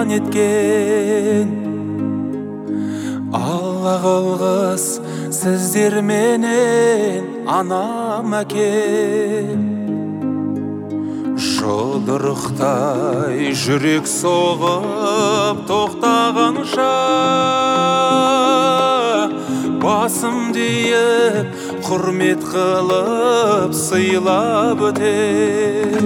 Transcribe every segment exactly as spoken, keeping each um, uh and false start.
еткен. Алла қылғыс сіздер менен анам әкем. Жұдырықтай жүрек соғып тоқтағанша, басым дейіп құрмет қылып сыйлап өтер.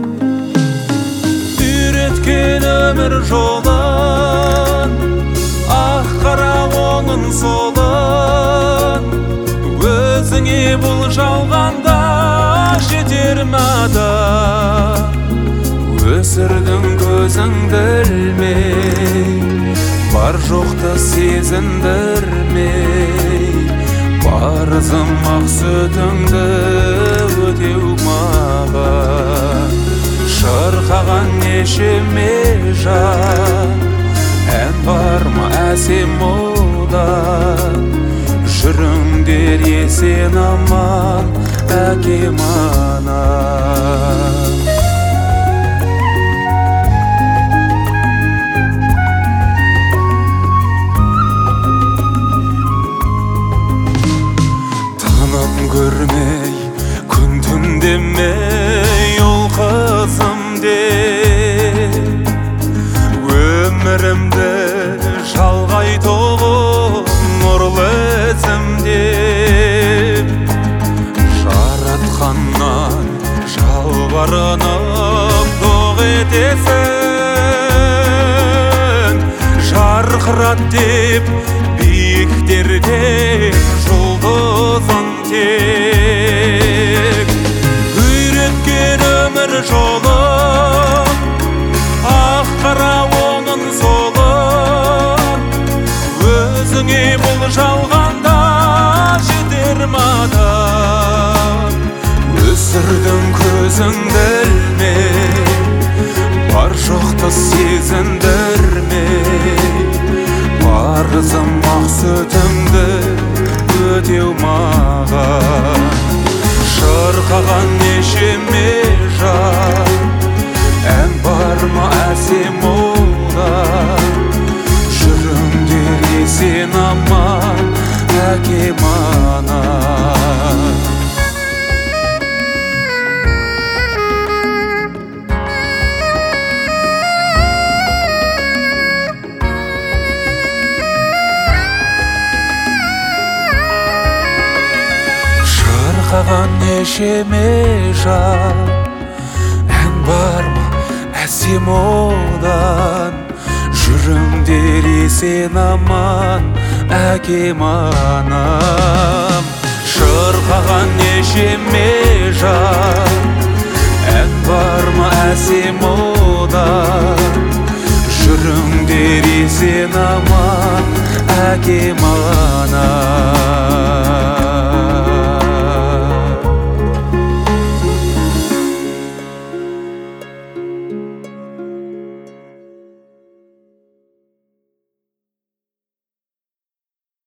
Үйреткен өмір жолын, ақ қара оңын солын, өзіңе бұл жалғанда жетер мада. Өсірдің көзіңді ілмей, бар жоқты сезіндірмей, парызым ақ сүтіңді өтеу маған. Шырқаған нешеме жан, ән бар ма әсем одан, жүріңдер есен аман әкем анам. Тыным көрмей, күн түн демей, ол қызым деп, өмірімді жалғайтұғын нұрлы ізімдеп, жаратқаннан жалбарынып доқ етесің. Жарқырат деп биіктерден жұлдызың тек. Үйреткен өмір жолын, ақ қара оңын солын, өзіңе бұл жалғанда жетер мадан. Өсірдің көзіңді ілмей, бар жоқты сезіндірмей, парызым ақ сүтіңді өтеу маған. Шырқаған нешеме жан, ән бар ма әсем одан, жүріңдер есен аман әкем анам. Шырқаған нешеме жан, ән бар ма әсем одан, жүріңдер есен аман әкем анам. Шырқаған нешеме жан, ән бар ма әсем одан, жүріңдер есен аман әкем анам.